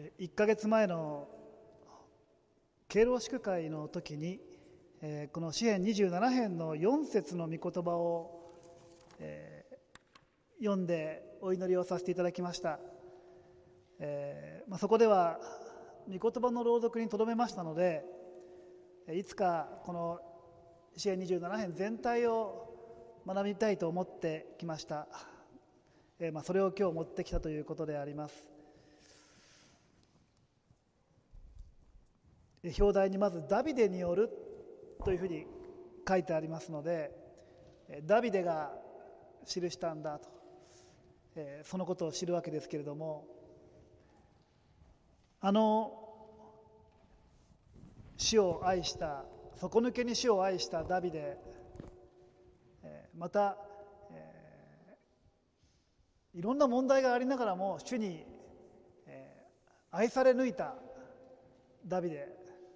1ヶ月前の敬老祝会の時に、この詩編27編の4節の御言葉を、読んでお祈りをさせていただきました。そこでは御言葉の朗読にとどめましたので、いつかこの詩編27編全体を学びたいと思ってきました。それを今日持ってきたということであります。表題にまずダビデによるというふうに書いてありますので、ダビデが記したんだと、そのことを知るわけですけれども、死を愛した、底抜けに死を愛したダビデ、また、いろんな問題がありながらも主に、愛され抜いたダビデ。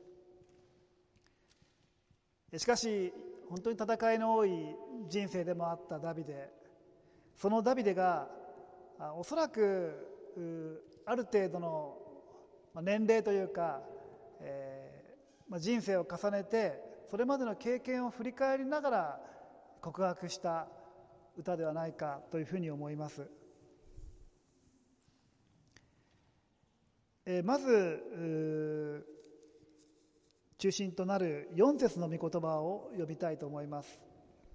しかし本当に戦いの多い人生でもあったダビデ、そのダビデがおそらくある程度の年齢というか、人生を重ねてそれまでの経験を振り返りながら告白した歌ではないかというふうに思います。まず中心となる4節の御言葉を読みたいと思います。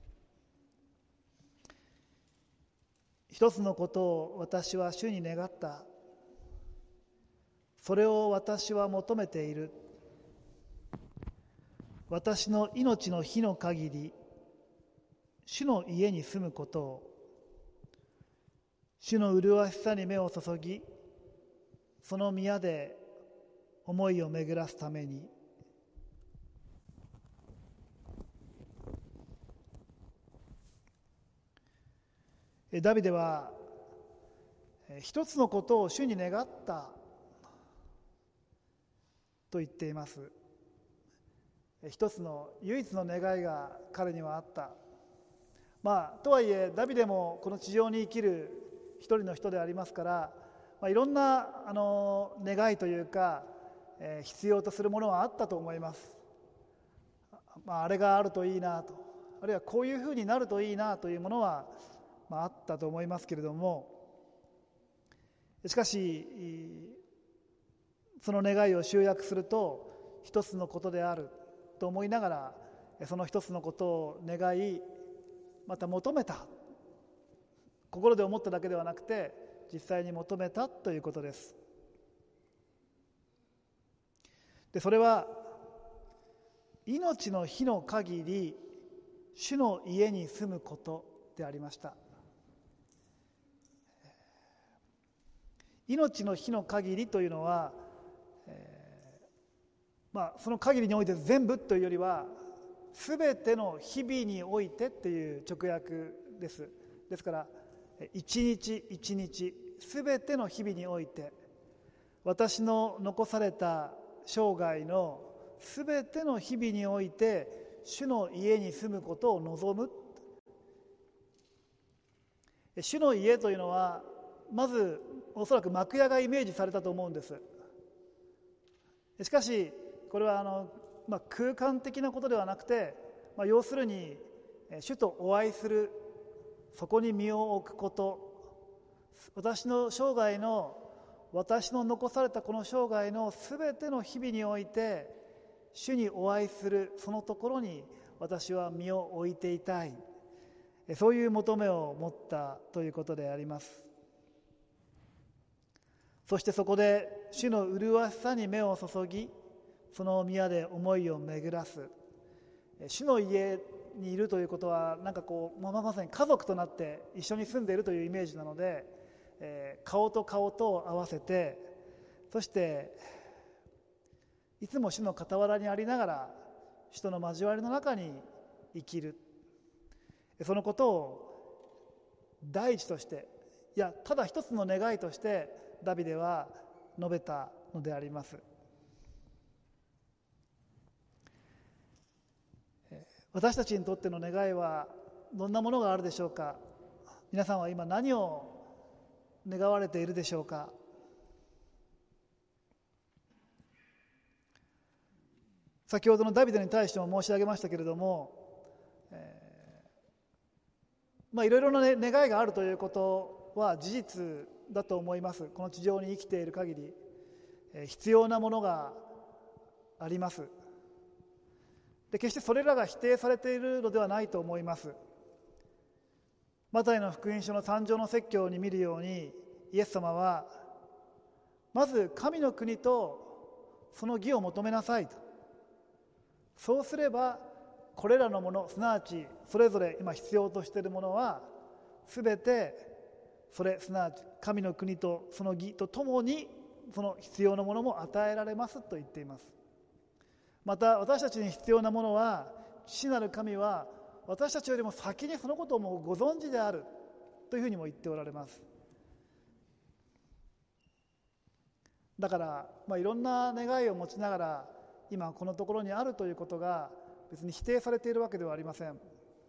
一つのことを私は主に願った。それを私は求めている。私の命の日の限り、主の家に住むことを、主の麗しさに目を注ぎ、その宮で思いを巡らすために。ダビデは一つのことを主に願ったと言っています。一つの唯一の願いが彼にはあった。とはいえダビデもこの地上に生きる一人の人でありますから、いろんな願いというか、必要とするものはあったと思います。あれがあるといいなと、あるいはこういうふうになるといいなというものはあったと思いますけれども、しかしその願いを集約すると一つのことであると思いながら、その一つのことを願い、また求めた、心で思っただけではなくて実際に求めたということです。でそれは命の日の限り主の家に住むことでありました。命の日の限りというのは、その限りにおいて全部というよりは全ての日々においてっていう直訳です。ですから一日一日全ての日々において、私の残された生涯の全ての日々において主の家に住むことを望む。主の家というのはまずおそらく幕屋がイメージされたと思うんです。しかしこれは空間的なことではなくて、要するに主とお会いする、そこに身を置くこと、私の生涯の、私の残されたこの生涯のすべての日々において主にお会いする、そのところに私は身を置いていたい、そういう求めを持ったということであります。そしてそこで主の麗しさに目を注ぎ、その宮で思いを巡らす。主の家にいるということはまさに家族となって一緒に住んでいるというイメージなので、顔と顔と合わせて、そしていつも主の傍らにありながら主との交わりの中に生きる、そのことを第一として、ただ一つの願いとしてダビデは述べたのであります。私たちにとっての願いはどんなものがあるでしょうか。皆さんは今何を願われているでしょうか。 先ほどのダビデに対しても申し上げましたけれども、いろいろな、願いがあるということは事実だと思います。この地上に生きている限り、必要なものがあります。で、決してそれらが否定されているのではないと思います。マタイの福音書の3章の説教に見るように、イエス様はまず神の国とその義を求めなさいと。そうすればこれらのもの、すなわちそれぞれ今必要としているものはすべてそれ、すなわち神の国とその義とともにその必要なものも与えられますと言っています。また私たちに必要なものは、父なる神は私たちよりも先にそのことをもうご存知であるというふうにも言っておられます。だから、いろんな願いを持ちながら今このところにあるということが別に否定されているわけではありません。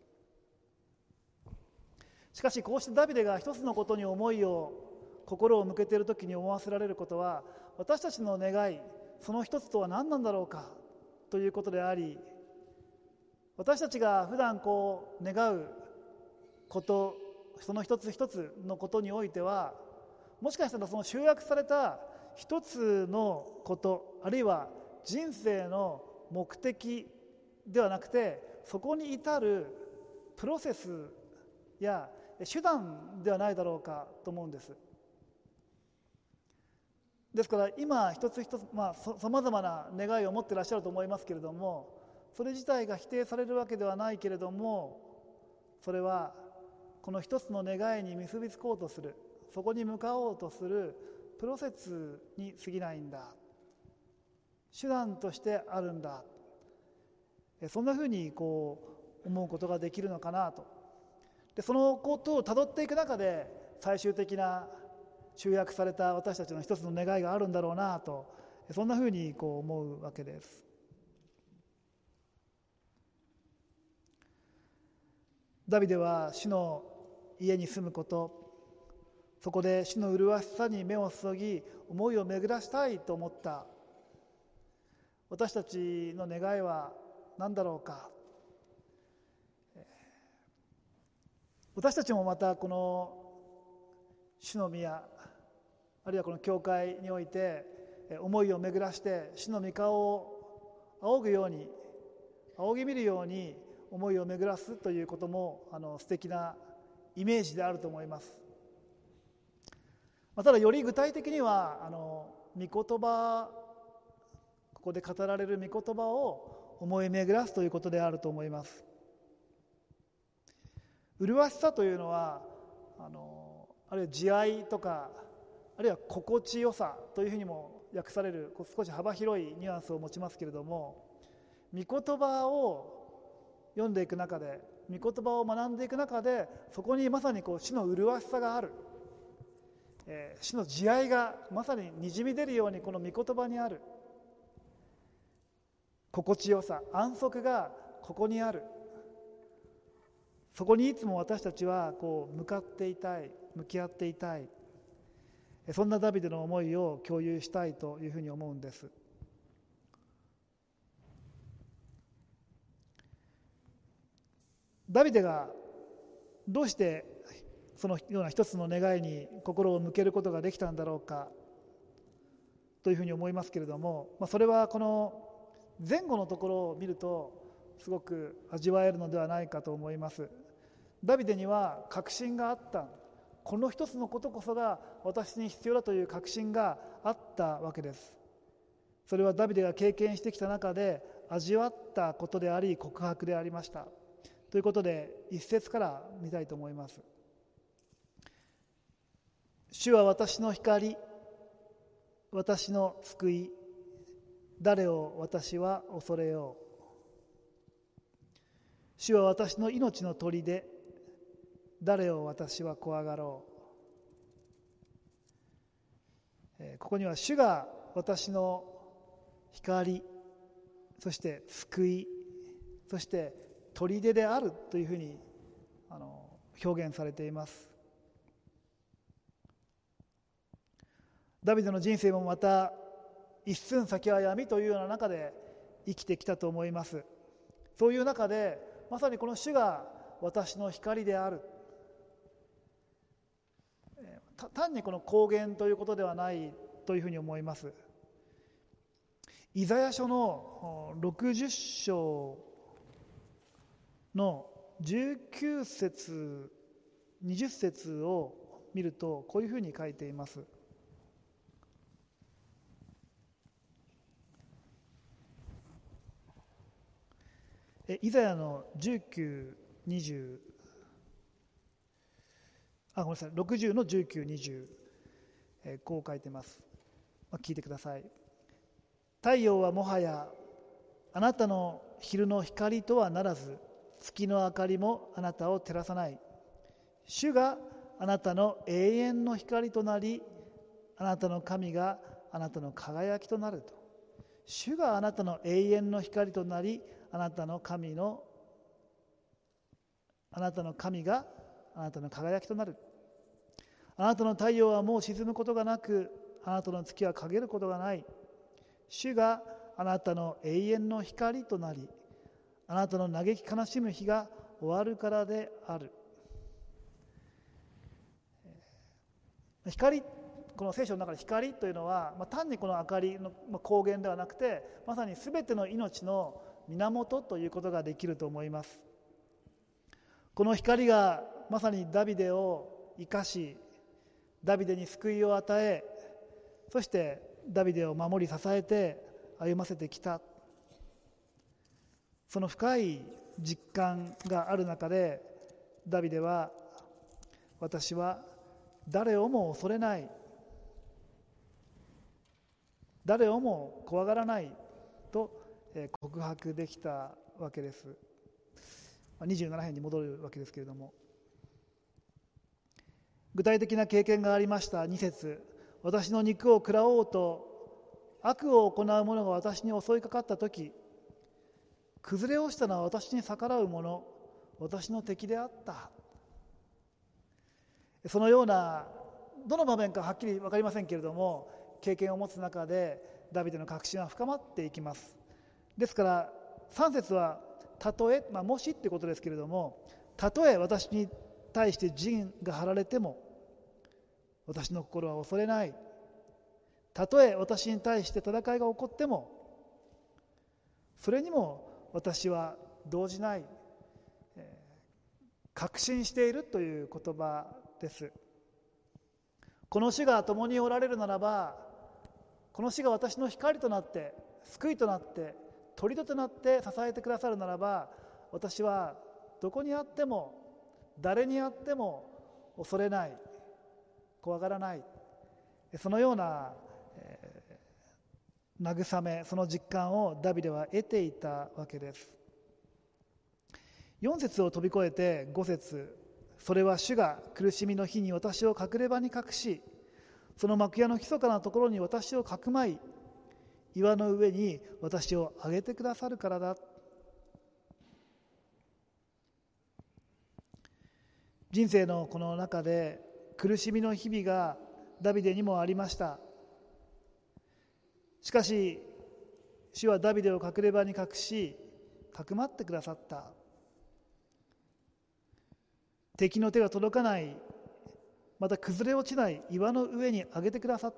しかしこうしてダビデが一つのことに心を向けているときに思わせられることは、私たちの願い、その一つとは何なんだろうかということであり、私たちが普段願うこと、その一つ一つのことにおいては、もしかしたらその集約された一つのこと、あるいは人生の目的ではなくて、そこに至るプロセスや手段ではないだろうかと思うんです。ですから今一つ一つ、さまざまな願いを持っていらっしゃると思いますけれども、それ自体が否定されるわけではないけれども、それはこの一つの願いに結びつこうとする、そこに向かおうとするプロセスに過ぎないんだ、手段としてあるんだ、そんなふうに思うことができるのかなと。でそのことをたどっていく中で、最終的な集約された私たちの一つの願いがあるんだろうなと、そんなふうに思うわけです。ダビデは主の家に住むこと、そこで主の麗しさに目を注ぎ思いを巡らしたいと思った。私たちの願いは何だろうか。私たちもまたこの主の宮、あるいはこの教会において思いを巡らして主の御顔を仰ぐように、仰ぎ見るように思いを巡らすということも素敵なイメージであると思います。ただより具体的には御言葉、ここで語られる御言葉を思い巡らすということであると思います。麗しさというのはあるいは慈愛とか、あるいは心地よさというふうにも訳される少し幅広いニュアンスを持ちますけれども、御言葉を読んでいく中で、御言葉を学んでいく中で、そこにまさに主の麗しさがある、主の慈愛がまさににじみ出るようにこの御言葉にある、心地よさ、安息がここにある。そこにいつも私たちは向かっていたい、向き合っていたい、そんなダビデの思いを共有したいというふうに思うんです。ダビデがどうしてそのような一つの願いに心を向けることができたんだろうかというふうに思いますけれども、それはこの前後のところを見るとすごく味わえるのではないかと思います。ダビデには確信があった。この一つのことこそが私に必要だという確信があったわけです。それはダビデが経験してきた中で味わったことであり、告白でありました。ということで一節から見たいと思います。主は私の光、私の救い、誰を私は恐れよう。主は私の命の砦、誰を私は怖がろう。ここには主が私の光、そして救い、そして砦であるというふうに表現されています。ダビデの人生もまた一寸先は闇というような中で生きてきたと思います。そういう中でまさにこの主が私の光である、単にこの公言ということではないというふうに思います。イザヤ書の60章の19節20節を見るとこういうふうに書いています。イザヤの19、20ごめんなさい、60の19、20、こう書いています。聞いてください。太陽はもはやあなたの昼の光とはならず、月の明かりもあなたを照らさない。主があなたの永遠の光となり、あなたの神があなたの輝きとなると。主があなたの永遠の光となり、あなたの神があなたの輝きとなる。あなたの太陽はもう沈むことがなく、あなたの月は陰ることがない。主があなたの永遠の光となり、あなたの嘆き悲しむ日が終わるからである。光、この聖書の中で光というのは、単にこの明かりの光源ではなくて、まさに全ての命の源ということができると思います。この光がまさにダビデを生かし、ダビデに救いを与え、そしてダビデを守り支えて歩ませてきた。その深い実感がある中で、ダビデは、私は誰をも恐れない、誰をも怖がらないと告白できたわけです。27編に戻るわけですけれども、具体的な経験がありました。2節、私の肉を食らおうと悪を行う者が私に襲いかかったとき、崩れ落ちたのは私に逆らう者、私の敵であった。そのような、どの場面かはっきり分かりませんけれども、経験を持つ中でダビデの確信は深まっていきます。ですから3節はたとえ、もしってことですけれども、たとえ私に対して陣が張られても私の心は恐れない。たとえ私に対して戦いが起こってもそれにも私は動じない、確信しているという言葉です。この主が共におられるならば、この主が私の光となって救いとなって砦となって支えてくださるならば、私はどこにあっても誰にあっても恐れない、怖がらない、そのような、慰め、その実感をダビデは得ていたわけです。4節を飛び越えて5節、それは主が苦しみの日に私を隠れ場に隠し、その幕屋の密かなところに私をかくまい、岩の上に私を上げてくださるからだ。人生のこの中で苦しみの日々がダビデにもありました。しかし主はダビデを隠れ場に隠し、かくまってくださった。敵の手が届かない、また崩れ落ちない岩の上に上げてくださった。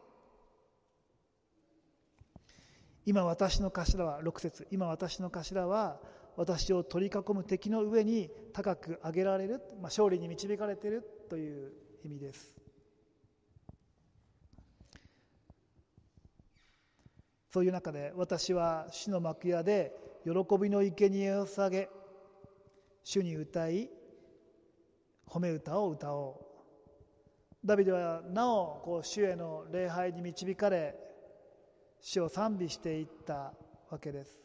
今私の頭は、6節、今私の頭は私を取り囲む敵の上に高く上げられる、勝利に導かれているという意味です。そういう中で、私は主の幕屋で喜びの生贄を捧げ、主に歌い褒め歌を歌おう。ダビデはなお主への礼拝に導かれ、主を賛美していったわけです。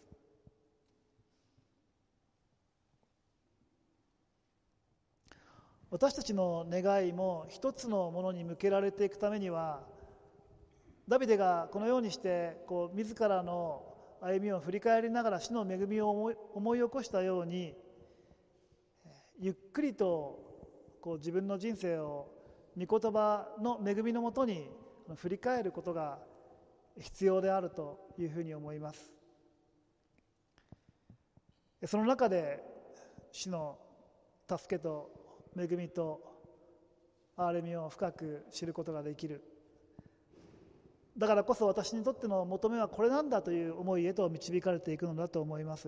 私たちの願いも一つのものに向けられていくためには、ダビデがこのようにして自らの歩みを振り返りながら主の恵みを思い起こしたように、ゆっくりと自分の人生を御言葉の恵みのもとに振り返ることが必要であるというふうに思います。 その中で主の助けと恵みと憐れみを深く知ることができる。だからこそ私にとっての求めはこれなんだという思いへと導かれていくのだと思います。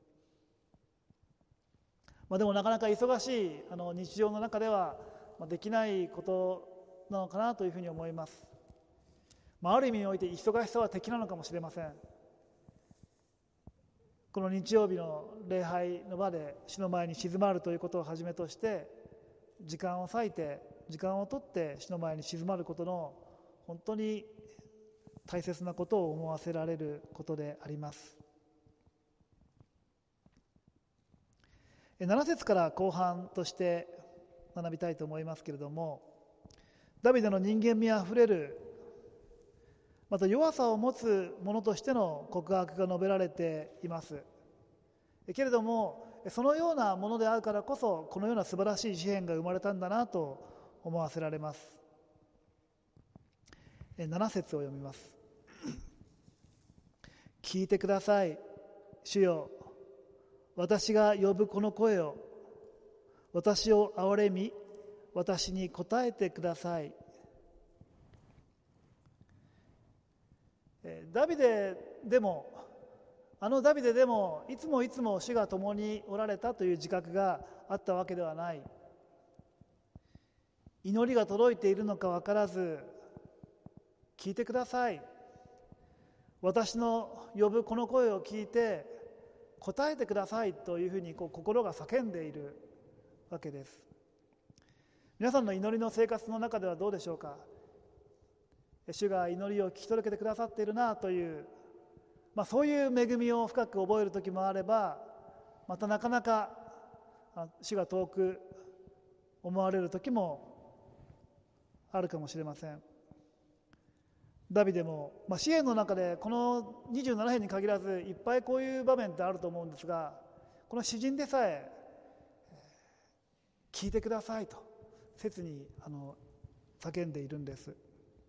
でもなかなか忙しい日常の中ではできないことなのかなというふうに思います。ある意味において忙しさは敵なのかもしれません。この日曜日の礼拝の場で主の前に静まるということをはじめとして、時間を割いて時間をとって主の前に静まることの本当に大切なことを思わせられることであります。7節から後半として学びたいと思いますけれども、ダビデの人間味あふれる、また弱さを持つ者としての告白が述べられています。けれどもそのようなものであるからこそ、このような素晴らしい詩篇が生まれたんだなと思わせられます。7節を読みます。聞いてください、主よ、私が呼ぶこの声を。私を憐れみ、私に答えてください。ダビデでもいつもいつも主が共におられたという自覚があったわけではない。祈りが届いているのか分からず、聞いてください、私の呼ぶこの声を聞いて答えてくださいというふうに心が叫んでいるわけです。皆さんの祈りの生活の中ではどうでしょうか。主が祈りを聞き届けてくださっているなという、そういう恵みを深く覚える時もあれば、またなかなか主が遠く思われる時もあるかもしれません。ダビデも、詩篇の中でこの27編に限らずいっぱいこういう場面ってあると思うんですが、この詩人でさえ聞いてくださいと切に叫んでいるんです。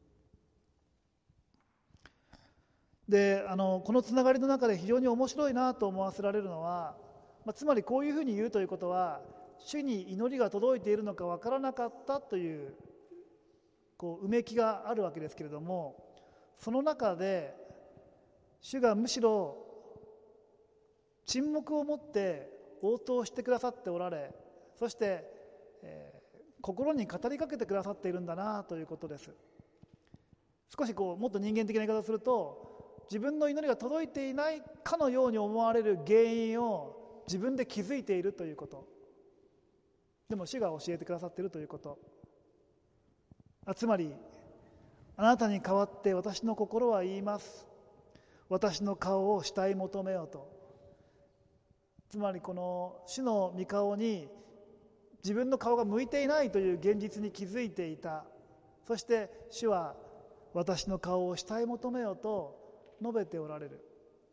で、このつながりの中で非常に面白いなと思わせられるのは、つまりこういうふうに言うということは、主に祈りが届いているのか分からなかったといううめきがあるわけですけれども、その中で主がむしろ沈黙を持って応答してくださっておられ、そして、心に語りかけてくださっているんだなということです。少しもっと人間的な言い方をすると、自分の祈りが届いていないかのように思われる原因を自分で気づいているということ、でも主が教えてくださっているということ、つまりあなたに代わって私の心は言います、私の顔を慕い求めようと。つまりこの主の御顔に自分の顔が向いていないという現実に気づいていた。そして主は私の顔を慕い求めようと述べておられる。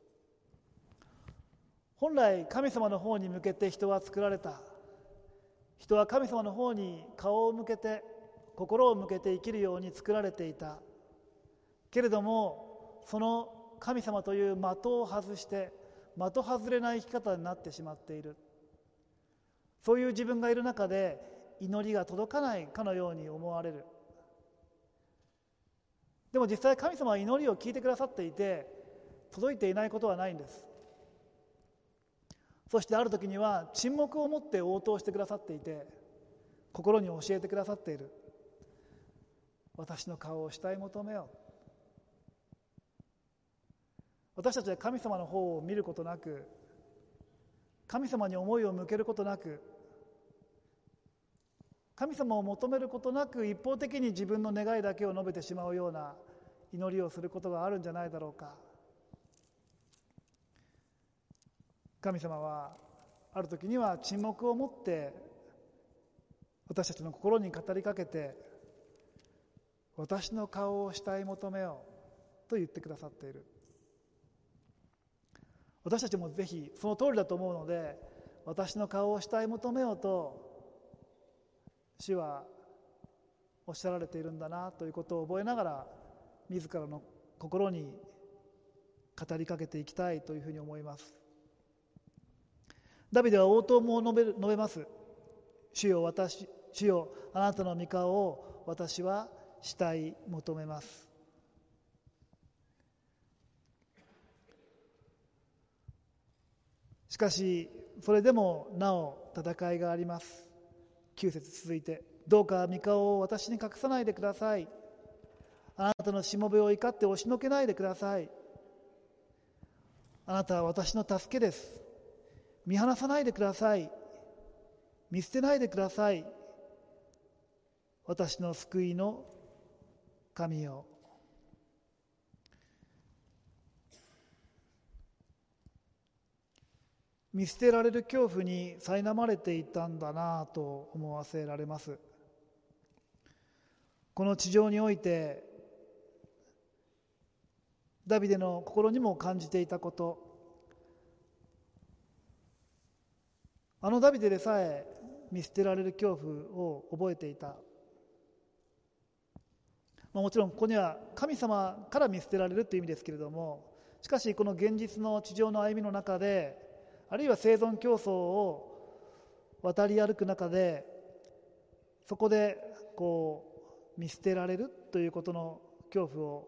本来神様の方に向けて人は作られた。人は神様の方に顔を向けて心を向けて生きるように作られていた。けれどもその神様という的を外して的外れない生き方になってしまっている。そういう自分がいる中で祈りが届かないかのように思われる。でも実際神様は祈りを聞いてくださっていて、届いていないことはないんです。そしてある時には沈黙を持って応答してくださっていて、心に教えてくださっている。私の顔を慕い求めよう。私たちは神様の方を見ることなく、神様に思いを向けることなく、神様を求めることなく一方的に自分の願いだけを述べてしまうような祈りをすることがあるんじゃないだろうか。神様はある時には沈黙を持って私たちの心に語りかけて、私の顔を慕い求めようと言ってくださっている。私たちもぜひその通りだと思うので、私の顔を慕い求めようと主はおっしゃられているんだなということを覚えながら、自らの心に語りかけていきたいというふうに思います。 ダビデは応答も述べます。主よ、あなたの御顔を私は慕い求めます。しかしそれでもなお戦いがあります。9節続いて、どうか御顔を私に隠さないでください。あなたのしもべを怒って押しのけないでください。あなたは私の助けです。見放さないでください。見捨てないでください。私の救いの神よ。見捨てられる恐怖に苛まれていたんだなぁと思わせられます。この地上においてダビデの心にも感じていたこと、あのダビデでさえ見捨てられる恐怖を覚えていた。もちろんここには神様から見捨てられるという意味ですけれども、しかしこの現実の地上の歩みの中で、あるいは生存競争を渡り歩く中で、そこで見捨てられるということの恐怖を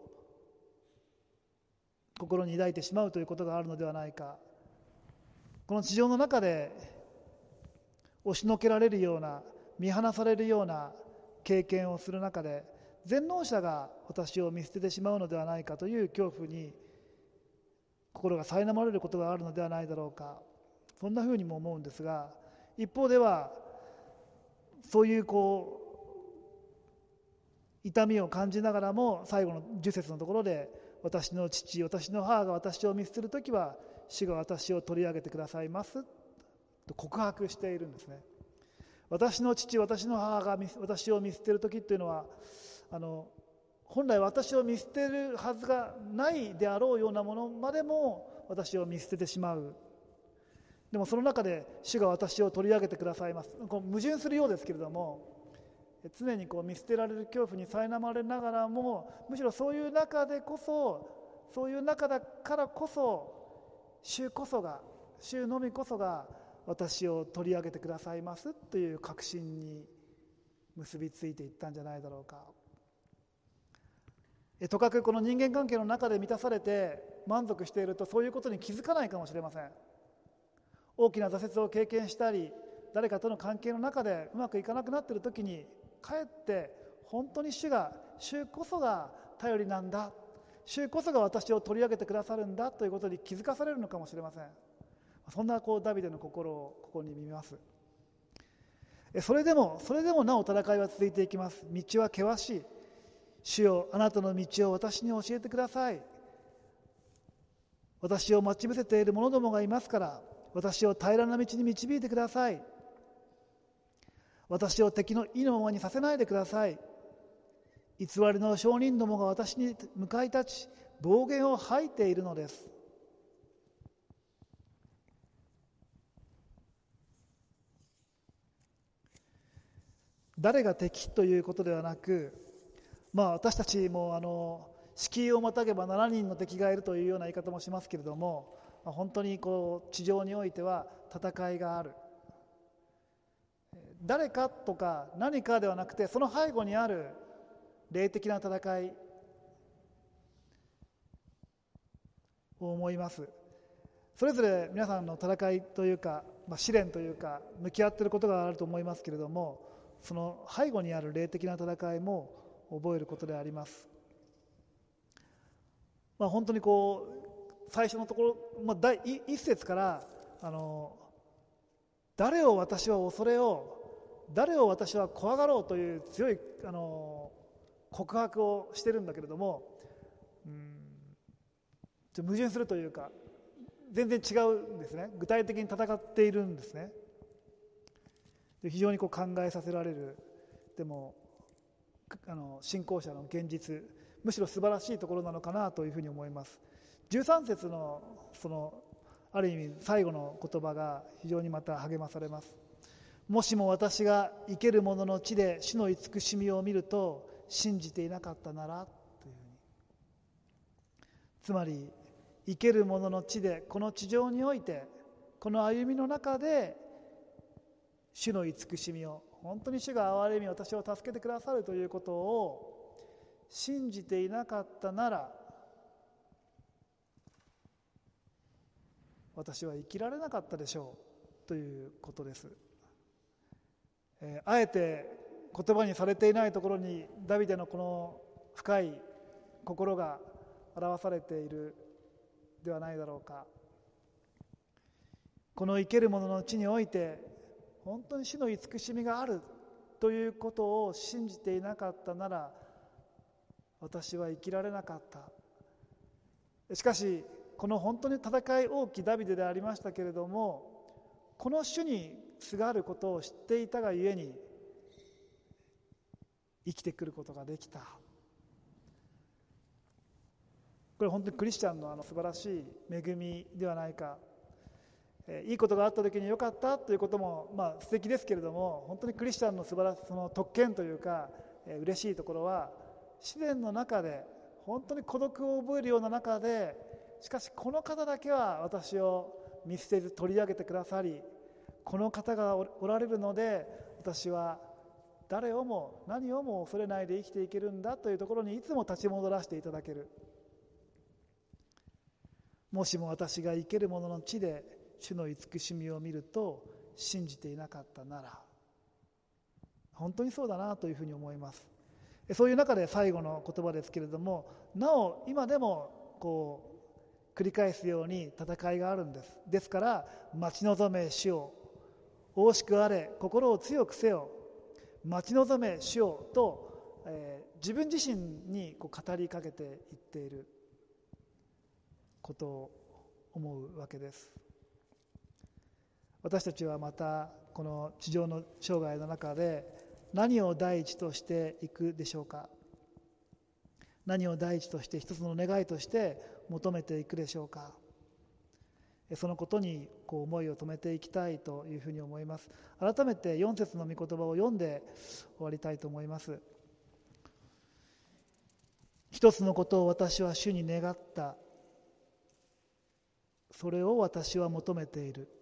心に抱いてしまうということがあるのではないか。この地上の中で押しのけられるような、見放されるような経験をする中で、全能者が私を見捨ててしまうのではないかという恐怖に心が苛まれることがあるのではないだろうか。そんなふうにも思うんですが、一方ではそういう痛みを感じながらも、最後の10節のところで、私の父、私の母が私を見捨てるときは主が私を取り上げてくださいますと告白しているんですね。私の父、私の母が私を見捨てるときというのは、本来私を見捨てるはずがないであろうようなものまでも私を見捨ててしまう。でもその中で主が私を取り上げてくださいます。矛盾するようですけれども、常に見捨てられる恐怖に苛まれながらも、むしろそういう中だからこそ、主のみこそが私を取り上げてくださいますという確信に結びついていったんじゃないだろうか。とかくこの人間関係の中で満たされて満足していると、そういうことに気づかないかもしれません。大きな挫折を経験したり、誰かとの関係の中でうまくいかなくなっているときに、かえって本当に主こそが頼りなんだ、主こそが私を取り上げてくださるんだということに気づかされるのかもしれません。そんなダビデの心をここに見ます。それでもなお戦いは続いていきます。道は険しい。主よ、あなたの道を私に教えてください。私を待ち伏せている者どもがいますから、私を平らな道に導いてください。私を敵の意のままにさせないでください。偽りの証人どもが私に向かい立ち、暴言を吐いているのです。誰が敵ということではなく、私たちも敷居をまたげば7人の敵がいるというような言い方もしますけれども、本当に地上においては戦いがある。誰かとか何かではなくて、その背後にある霊的な戦いを思います。それぞれ皆さんの戦いというか、試練というか向き合っていることがあると思いますけれども、その背後にある霊的な戦いも覚えることであります。本当に最初のところ、第一節から誰を私は恐れよう、誰を私は怖がろうという強い告白をしてるんだけれども、矛盾するというか全然違うんですね。具体的に戦っているんですね。で非常に考えさせられる、でも信仰者の現実、むしろ素晴らしいところなのかなというふうに思います。13節のある意味最後の言葉が非常にまた励まされます。もしも私が生ける者の地で主の慈しみを見ると信じていなかったならというふうに、つまり生ける者の地で、この地上においてこの歩みの中で主の慈しみを、本当に主が憐れみ私を助けてくださるということを信じていなかったなら、私は生きられなかったでしょうということです。あえて言葉にされていないところにダビデのこの深い心が表されているではないだろうか。この生ける者の地において本当に主の慈しみがあるということを信じていなかったなら、私は生きられなかった。しかしこの本当に戦い多きダビデでありましたけれども、この主にすがることを知っていたがゆえに生きてくることができた。これ本当にクリスチャンの素晴らしい恵みではないか。いいことがあった時に良かったということも素敵ですけれども、本当にクリスチャンの素晴らしいその特権というか、嬉しいところは、試練の中で本当に孤独を覚えるような中で、しかしこの方だけは私を見捨てず取り上げてくださり、この方がおられるので私は誰をも何をも恐れないで生きていけるんだというところにいつも立ち戻らせていただける。もしも私が生ける者の地で主の慈しみを見ると信じていなかったなら、本当にそうだなというふうに思います。そういう中で最後の言葉ですけれども、なお今でも繰り返すように戦いがあるんです。ですから待ち望め主を、大しくあれ心を強くせよ、待ち望め主をと、自分自身に語りかけていっていることを思うわけです。私たちはまたこの地上の生涯の中で何を第一としていくでしょうか。何を第一として一つの願いとして求めていくでしょうか。そのことに思いを止めていきたいというふうに思います。改めて4節の御言葉を読んで終わりたいと思います。一つのことを私は主に願った。それを私は求めている。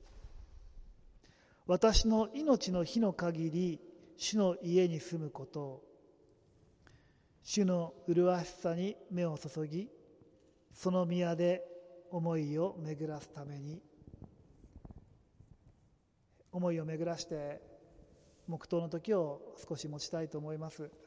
私の命の日の限り主の家に住むことを、主の麗しさに目を注ぎ、その宮で思いを巡らすために。思いを巡らして黙祷の時を少し持ちたいと思います。